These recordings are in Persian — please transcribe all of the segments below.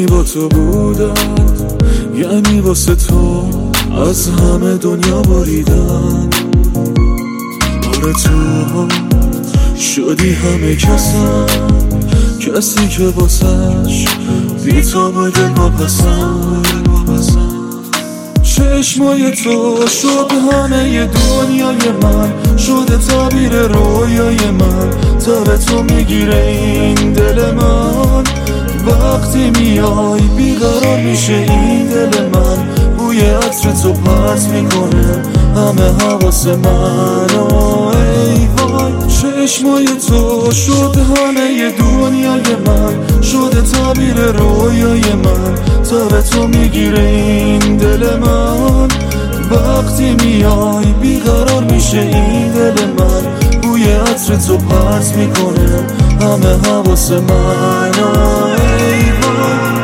یعنی با تو بودم، یعنی واسه تو از همه دنیا بریدم. آره تو شدی همه کسم، کسی که واسش بی تو بوده ناپسند. چشمای تو شد همه دنیای من، شده تعبیر رویای من. تا به تو میگیره این دل من، وقتی میای بیقرار میشه این دل من. بوی عطر تو پرت میکنه همه حواس من. ای وای چشمای تو شد همه دنیای من، شده تعبیر رویای من. تا به تو میگیره این دل من، وقتی میای بیقرار میشه این دل من. بوی عطر تو پرت میکنه همه حواس من. ای وای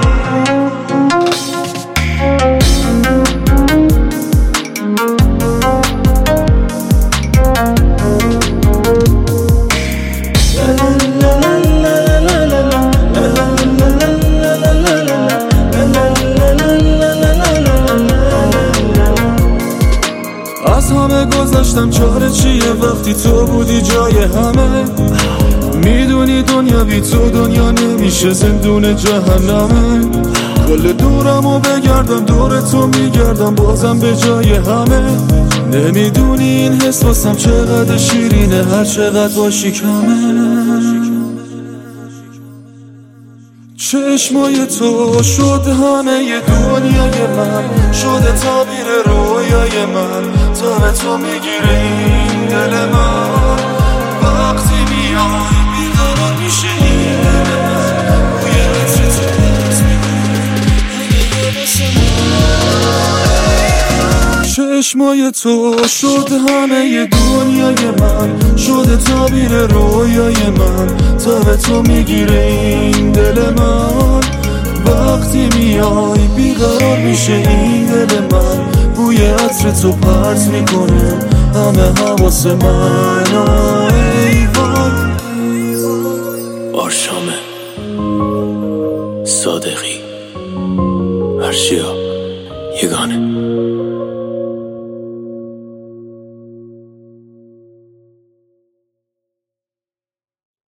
از همه گذشتم، چاره چیه وقتی تو بودی جای همه. میدونی دنیا بی تو دنیا نمیشه، زندون جهنمه. کل دورمو بگردم دور تو میگردم، بازم به جای همه. نمیدونی این حس واسم چقدر شیرینه، هر چقدر باشی کمه. چشمای تو شد همه دنیای من، شده تعبیر رویای من. تا به تو میگیره این دل من، وقتی میای بیقرار میشه این دل من. بوی عطر تو پرت میکنه. چشمای تو شد همه دنیای من، شده تعبیر رویای من. تا به تو میگیره این دل من، وقتی میای بیقرار میشه این دل من. بوی عطر تو پرت میکنه همه حواس من. ای وای آرشامه صادقی، ارشیا یگانه.